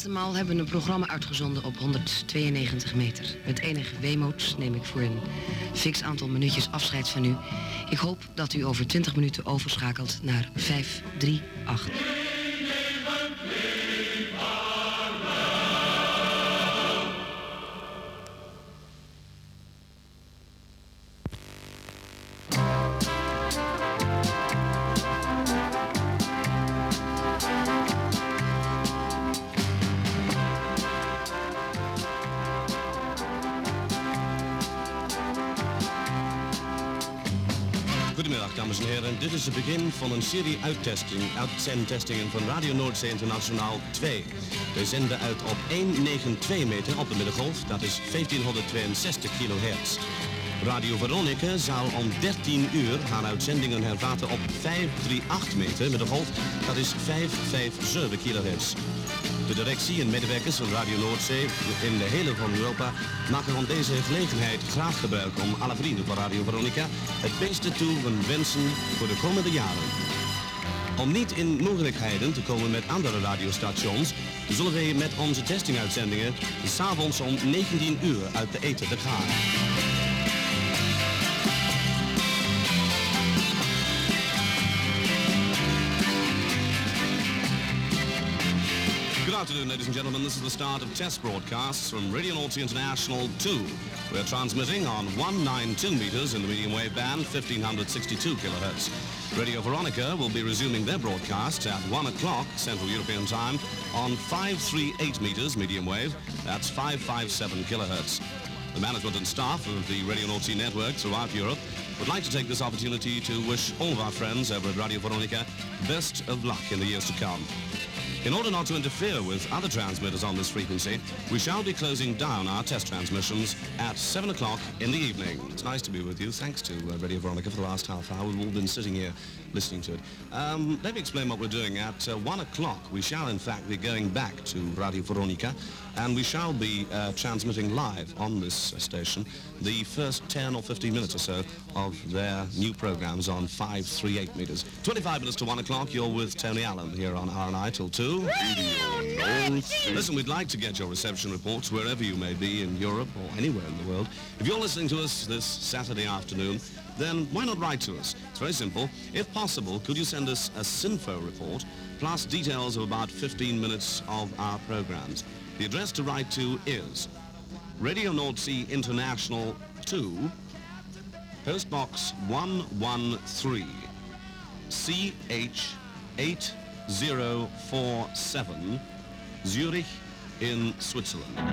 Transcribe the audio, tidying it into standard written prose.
maal hebben we een programma uitgezonden op 192 meter. Met enige weemoed neem ik voor een fix aantal minuutjes afscheid van u. Ik hoop dat u over 20 minuten overschakelt naar 538. Goedemiddag dames en heren, dit is het begin van een serie uitzendtestingen van Radio Noordzee Internationaal 2. We zenden uit op 192 meter op de middengolf, dat is 1562 kilohertz. Radio Veronica zal om 13 uur haar uitzendingen hervatten op 538 meter middengolf, dat is 557 kilohertz. De directie en medewerkers van Radio Noordzee in de hele van Europa maken van deze gelegenheid graag gebruik om alle vrienden van Radio Veronica het beste toe van wensen voor de komende jaren. Om niet in mogelijkheden te komen met andere radiostations, zullen wij met onze testinguitzendingen 's avonds om 19 uur uit de ether te gaan. Good afternoon, ladies and gentlemen. This is the start of test broadcasts from Radio Noordzee International 2. We're transmitting on 192 meters in the medium wave band, 1562 kilohertz. Radio Veronica will be resuming their broadcast at 1 o'clock Central European Time on 538 meters medium wave, that's 557 kilohertz. The management and staff of the Radio Noordzee network throughout Europe would like to take this opportunity to wish all of our friends over at Radio Veronica best of luck in the years to come. In order not to interfere with other transmitters on this frequency, we shall be closing down our test transmissions at 7 o'clock in the evening. It's nice to be with you. Thanks to Radio Veronica for the last half hour. We've all been sitting here listening to it. Let me explain what we're doing. At 1 o'clock, we shall in fact be going back to Radio Veronica, and we shall be transmitting live on this station the first 10 or 15 minutes or so of their new programs on 538 meters. 25 minutes to 1 o'clock, you're with Tony Allen here on RNI till 2. Listen, we'd like to get your reception reports wherever you may be in Europe or anywhere in the world. If you're listening to us this Saturday afternoon, then why not write to us? It's very simple. If possible, could you send us a SINFO report plus details of about 15 minutes of our programs? The address to write to is Radio Noordzee International 2, Postbox 113, CH 8047, Zurich in Switzerland.